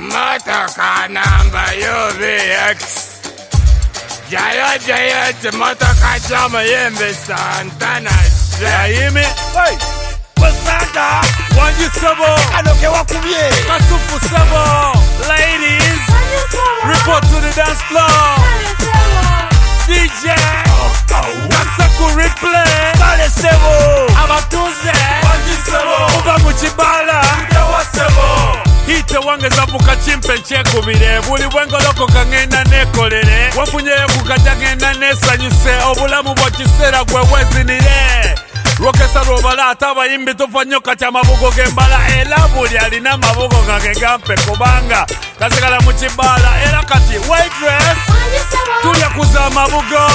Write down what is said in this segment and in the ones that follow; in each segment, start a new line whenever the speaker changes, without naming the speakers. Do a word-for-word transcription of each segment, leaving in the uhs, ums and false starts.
Motoka number U V X. Jayo jayo ti motoka chama yembe Santana.
Yeah, hear me? Hey, Basada, one you sabo.
I don't care what you hear.
Kasufu sabo. Ladies, report to the dance floor. D J, Kasaku replay.
Kale sebo.
Abatuze,
One you sabo.
Uba muchibala.
Jawa sebo.
Hite wange zavuka chimpe nchekubire. Buli wengo loko kangenda nekolere. Wafunye kukata ngenda nesanyuse. Obulamu bwa kisera gwe wezinire. Rokesa robala ataba imbi tufanyoka cha mabugo gembala. Ela buli alina mabugo gange gampe kubanga. Kasigala muchibala. Ela kati waitress. Tulia kuza mabugo.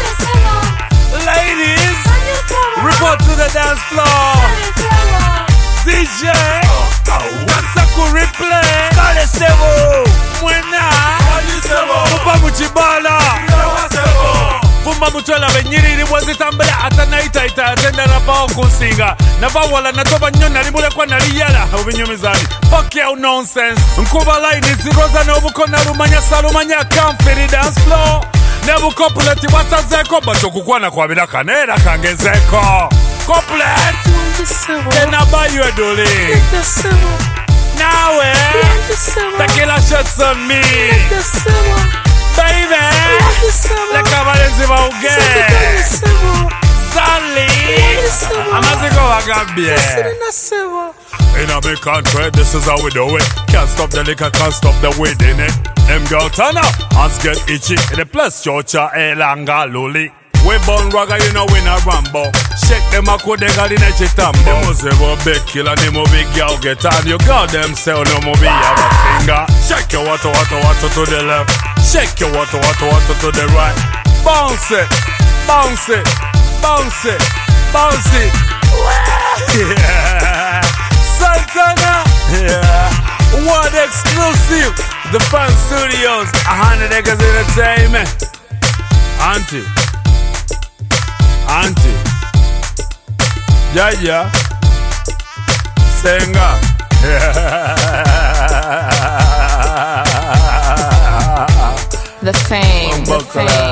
Ladies, report to the dance floor. D J, Kasaku replay.
Kale sebo.
Mwena,
One sebo.
Upa muchibala.
Jawa sebo.
Fumba mutwela benyiriri mwazitambala. Atana ita ita atenda rapao kunsinga. Nabawala natoba nyona limule kwa nariyala. Ubinyumizani, fuck you nonsense. Nkuba line ziroza na ubukona rumanya salumanya. Kamfiri dance floor. Nebu kopuleti watazeko. Bacho kukwana kwa bila kanera kangezeko. Couplet, then I buy you a dolly. Now tequila shots on me, baby. Like a Valencia Uge, Sally. I'm not going to Gambia. In a big country, this is how we do it. Can't stop the liquor, can't stop the weed in it. Them girl turn up, hands get itchy. In the place, chocha, elanga, luli. We born raga, you know we not Rambo. Shake them a code, they got in a chitambo. Them was a big killer, them a big girl get on. You got them sell no more be have a finger. Shake your water, water, water to the left. Shake your water, water, water to the right. Bounce it, bounce it, bounce it, bounce it. Yeah, Santana. Yeah, what exclusive? The Fun Studios, a hundred acres entertainment. Auntie. Auntie, yeah, yeah, Senga,
the fame, the fame.